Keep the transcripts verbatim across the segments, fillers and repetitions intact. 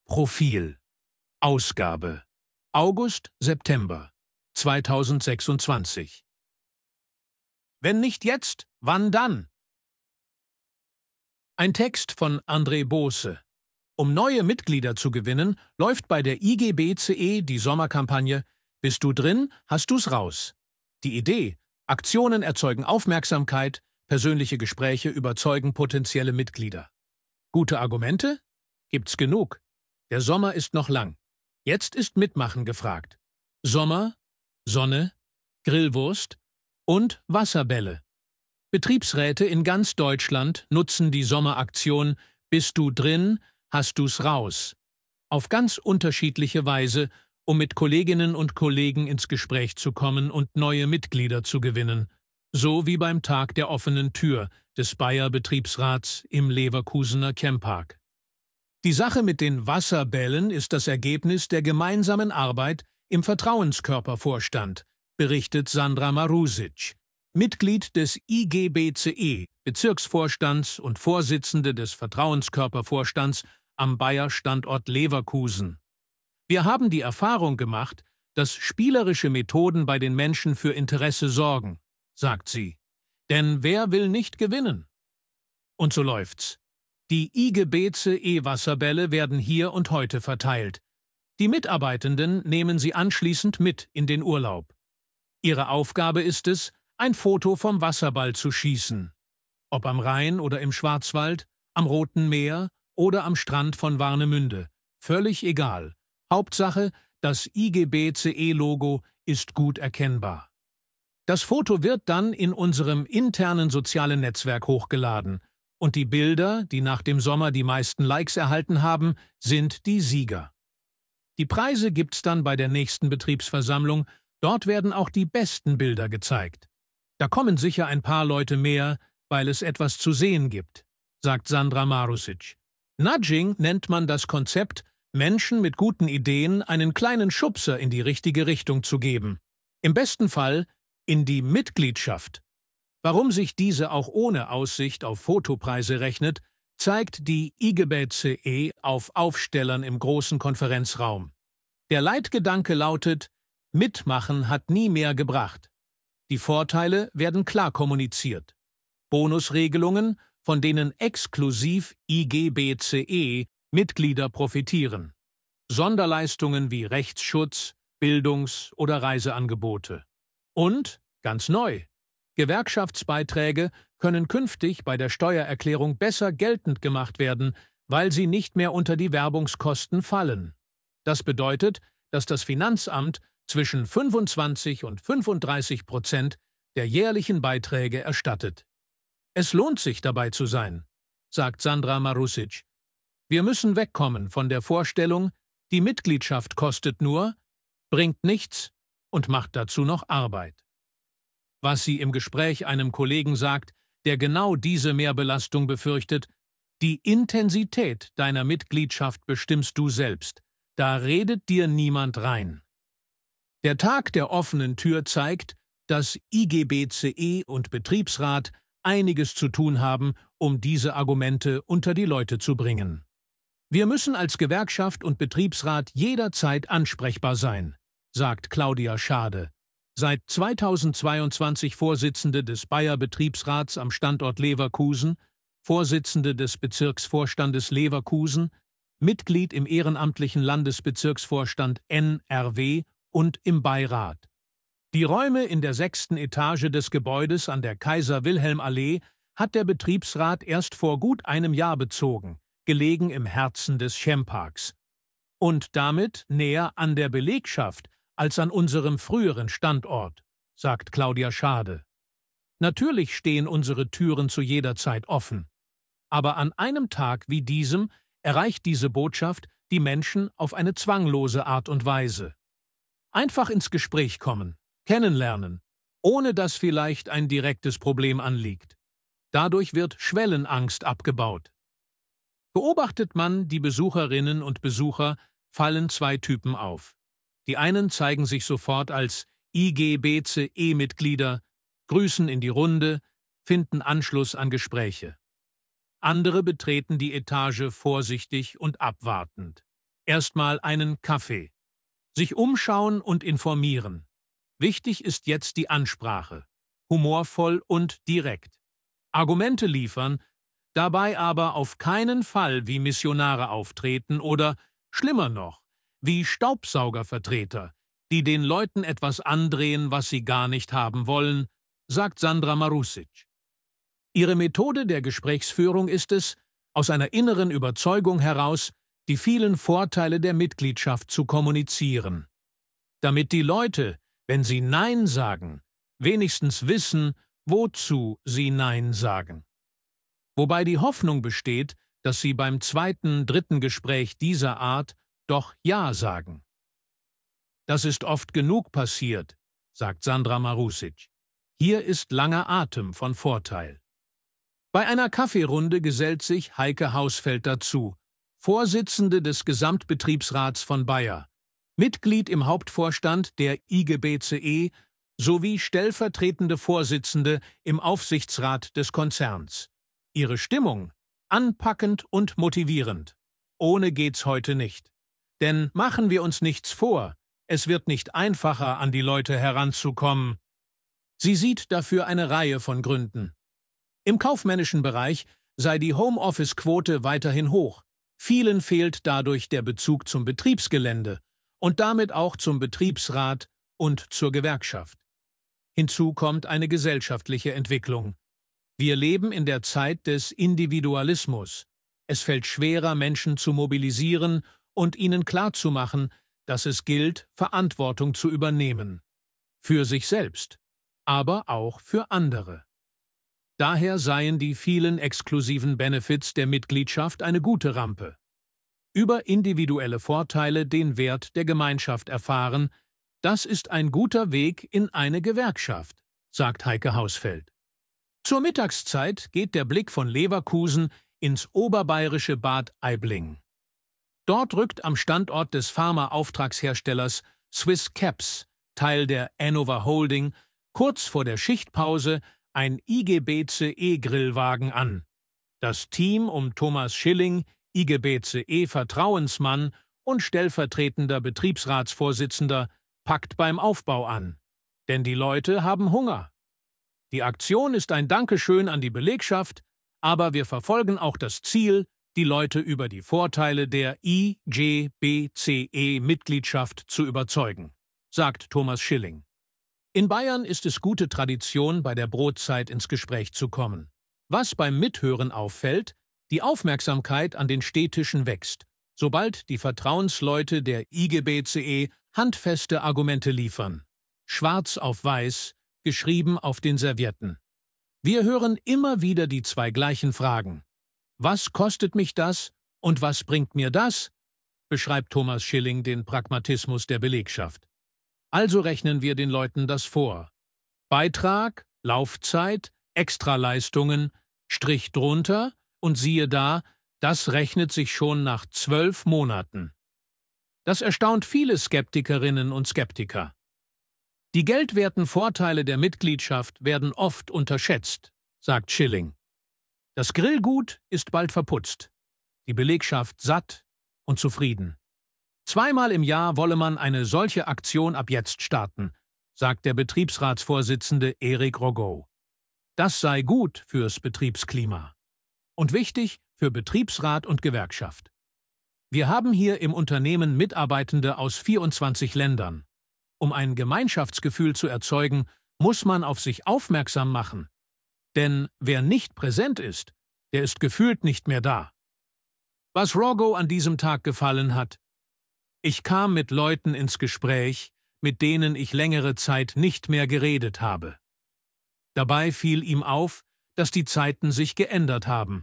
Profil. Ausgabe. August-September zweitausendsechsundzwanzig. Wenn nicht jetzt, wann dann? Ein Text von André Bose. Um neue Mitglieder zu gewinnen, läuft bei der I G B C E die Sommerkampagne „Bist du drin, hast du's raus". Die Idee: Aktionen erzeugen Aufmerksamkeit, persönliche Gespräche überzeugen potenzielle Mitglieder. Gute Argumente? Gibt's genug. Der Sommer ist noch lang. Jetzt ist Mitmachen gefragt. Sommer, Sonne, Grillwurst und Wasserbälle. Betriebsräte in ganz Deutschland nutzen die Sommeraktion „Bist du drin, hast du's raus" auf ganz unterschiedliche Weise, um mit Kolleginnen und Kollegen ins Gespräch zu kommen und neue Mitglieder zu gewinnen, so wie beim Tag der offenen Tür des Bayer-Betriebsrats im Leverkusener Camppark. Die Sache mit den Wasserbällen ist das Ergebnis der gemeinsamen Arbeit im Vertrauenskörpervorstand, berichtet Sandra Marusic, Mitglied des I G B C E, Bezirksvorstands und Vorsitzende des Vertrauenskörpervorstands am Bayer-Standort Leverkusen. Wir haben die Erfahrung gemacht, dass spielerische Methoden bei den Menschen für Interesse sorgen, sagt sie. Denn wer will nicht gewinnen? Und so läuft's. Die I G B C E-Wasserbälle werden hier und heute verteilt. Die Mitarbeitenden nehmen sie anschließend mit in den Urlaub. Ihre Aufgabe ist es, ein Foto vom Wasserball zu schießen. Ob am Rhein oder im Schwarzwald, am Roten Meer oder am Strand von Warnemünde. Völlig egal. Hauptsache, das I G B C E-Logo ist gut erkennbar. Das Foto wird dann in unserem internen sozialen Netzwerk hochgeladen. Und die Bilder, die nach dem Sommer die meisten Likes erhalten haben, sind die Sieger. Die Preise gibt's dann bei der nächsten Betriebsversammlung, dort werden auch die besten Bilder gezeigt. Da kommen sicher ein paar Leute mehr, weil es etwas zu sehen gibt, sagt Sandra Marusic. Nudging nennt man das Konzept, Menschen mit guten Ideen einen kleinen Schubser in die richtige Richtung zu geben. Im besten Fall in die Mitgliedschaft. Warum sich diese auch ohne Aussicht auf Fotopreise rechnet, zeigt die I G B C E auf Aufstellern im großen Konferenzraum. Der Leitgedanke lautet: Mitmachen hat nie mehr gebracht. Die Vorteile werden klar kommuniziert. Bonusregelungen, von denen exklusiv I G B C E-Mitglieder profitieren. Sonderleistungen wie Rechtsschutz, Bildungs- oder Reiseangebote. Und, ganz neu, Gewerkschaftsbeiträge können künftig bei der Steuererklärung besser geltend gemacht werden, weil sie nicht mehr unter die Werbungskosten fallen. Das bedeutet, dass das Finanzamt zwischen fünfundzwanzig und fünfunddreißig Prozent der jährlichen Beiträge erstattet. Es lohnt sich, dabei zu sein, sagt Sandra Marusic. Wir müssen wegkommen von der Vorstellung, die Mitgliedschaft kostet nur, bringt nichts und macht dazu noch Arbeit. Was sie im Gespräch einem Kollegen sagt, der genau diese Mehrbelastung befürchtet: Die Intensität deiner Mitgliedschaft bestimmst du selbst. Da redet dir niemand rein. Der Tag der offenen Tür zeigt, dass I G B C E und Betriebsrat einiges zu tun haben, um diese Argumente unter die Leute zu bringen. Wir müssen als Gewerkschaft und Betriebsrat jederzeit ansprechbar sein, sagt Claudia Schade, seit zweitausendzweiundzwanzig Vorsitzende des Bayer-Betriebsrats am Standort Leverkusen, Vorsitzende des Bezirksvorstandes Leverkusen, Mitglied im ehrenamtlichen Landesbezirksvorstand N R W und im Beirat. Die Räume in der sechsten Etage des Gebäudes an der Kaiser-Wilhelm-Allee hat der Betriebsrat erst vor gut einem Jahr bezogen, gelegen im Herzen des Campparks. Und damit näher an der Belegschaft als an unserem früheren Standort, sagt Claudia Schade. Natürlich stehen unsere Türen zu jeder Zeit offen. Aber an einem Tag wie diesem erreicht diese Botschaft die Menschen auf eine zwanglose Art und Weise. Einfach ins Gespräch kommen, kennenlernen, ohne dass vielleicht ein direktes Problem anliegt. Dadurch wird Schwellenangst abgebaut. Beobachtet man die Besucherinnen und Besucher, fallen zwei Typen auf. Die einen zeigen sich sofort als I G B C E-Mitglieder, grüßen in die Runde, finden Anschluss an Gespräche. Andere betreten die Etage vorsichtig und abwartend. Erstmal einen Kaffee. Sich umschauen und informieren. Wichtig ist jetzt die Ansprache. Humorvoll und direkt. Argumente liefern, dabei aber auf keinen Fall wie Missionare auftreten oder, schlimmer noch, wie Staubsaugervertreter, die den Leuten etwas andrehen, was sie gar nicht haben wollen, sagt Sandra Marusic. Ihre Methode der Gesprächsführung ist es, aus einer inneren Überzeugung heraus die vielen Vorteile der Mitgliedschaft zu kommunizieren. Damit die Leute, wenn sie Nein sagen, wenigstens wissen, wozu sie Nein sagen. Wobei die Hoffnung besteht, dass sie beim zweiten, dritten Gespräch dieser Art doch Ja sagen. Das ist oft genug passiert, sagt Sandra Marusic. Hier ist langer Atem von Vorteil. Bei einer Kaffeerunde gesellt sich Heike Hausfeld dazu, Vorsitzende des Gesamtbetriebsrats von Bayer, Mitglied im Hauptvorstand der I G B C E sowie stellvertretende Vorsitzende im Aufsichtsrat des Konzerns. Ihre Stimmung anpackend und motivierend. Ohne geht's heute nicht. Denn machen wir uns nichts vor, es wird nicht einfacher, an die Leute heranzukommen. Sie sieht dafür eine Reihe von Gründen. Im kaufmännischen Bereich sei die Homeoffice-Quote weiterhin hoch. Vielen fehlt dadurch der Bezug zum Betriebsgelände und damit auch zum Betriebsrat und zur Gewerkschaft. Hinzu kommt eine gesellschaftliche Entwicklung. Wir leben in der Zeit des Individualismus. Es fällt schwerer, Menschen zu mobilisieren und ihnen klarzumachen, dass es gilt, Verantwortung zu übernehmen. Für sich selbst, aber auch für andere. Daher seien die vielen exklusiven Benefits der Mitgliedschaft eine gute Rampe. Über individuelle Vorteile den Wert der Gemeinschaft erfahren, das ist ein guter Weg in eine Gewerkschaft, sagt Heike Hausfeld. Zur Mittagszeit geht der Blick von Leverkusen ins oberbayerische Bad Aibling. Dort rückt am Standort des Pharma-Auftragsherstellers Swiss Caps, Teil der Anova Holding, kurz vor der Schichtpause ein I G B C E-Grillwagen an. Das Team um Thomas Schilling, I G B C E-Vertrauensmann und stellvertretender Betriebsratsvorsitzender, packt beim Aufbau an. Denn die Leute haben Hunger. Die Aktion ist ein Dankeschön an die Belegschaft, aber wir verfolgen auch das Ziel, die Leute über die Vorteile der I G B C E-Mitgliedschaft zu überzeugen, sagt Thomas Schilling. In Bayern ist es gute Tradition, bei der Brotzeit ins Gespräch zu kommen. Was beim Mithören auffällt, die Aufmerksamkeit an den Stehtischen wächst, sobald die Vertrauensleute der I G B C E handfeste Argumente liefern. Schwarz auf weiß, geschrieben auf den Servietten. Wir hören immer wieder die zwei gleichen Fragen. Was kostet mich das und was bringt mir das? Beschreibt Thomas Schilling den Pragmatismus der Belegschaft. Also rechnen wir den Leuten das vor. Beitrag, Laufzeit, Extraleistungen, Strich drunter und siehe da, das rechnet sich schon nach zwölf Monaten. Das erstaunt viele Skeptikerinnen und Skeptiker. Die geldwerten Vorteile der Mitgliedschaft werden oft unterschätzt, sagt Schilling. Das Grillgut ist bald verputzt, die Belegschaft satt und zufrieden. Zweimal im Jahr wolle man eine solche Aktion ab jetzt starten, sagt der Betriebsratsvorsitzende Erik Rogow. Das sei gut fürs Betriebsklima und wichtig für Betriebsrat und Gewerkschaft. Wir haben hier im Unternehmen Mitarbeitende aus vierundzwanzig Ländern. Um ein Gemeinschaftsgefühl zu erzeugen, muss man auf sich aufmerksam machen. Denn wer nicht präsent ist, der ist gefühlt nicht mehr da. Was Rogow an diesem Tag gefallen hat: Ich kam mit Leuten ins Gespräch, mit denen ich längere Zeit nicht mehr geredet habe. Dabei fiel ihm auf, dass die Zeiten sich geändert haben.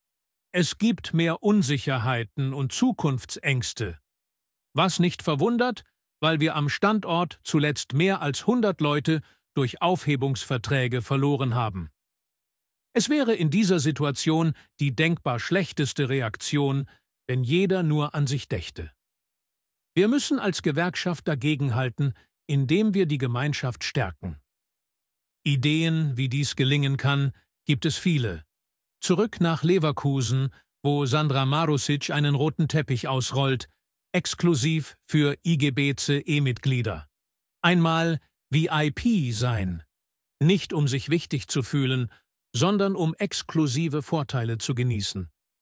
Es gibt mehr Unsicherheiten und Zukunftsängste. Was nicht verwundert, weil wir am Standort zuletzt mehr als hundert Leute durch Aufhebungsverträge verloren haben. Es wäre in dieser Situation die denkbar schlechteste Reaktion, wenn jeder nur an sich dächte. Wir müssen als Gewerkschaft dagegenhalten, indem wir die Gemeinschaft stärken. Ideen, wie dies gelingen kann, gibt es viele. Zurück nach Leverkusen, wo Sandra Marusic einen roten Teppich ausrollt, exklusiv für I G B C E-Mitglieder. Einmal V I P sein. Nicht um sich wichtig zu fühlen, sondern um exklusive Vorteile zu genießen.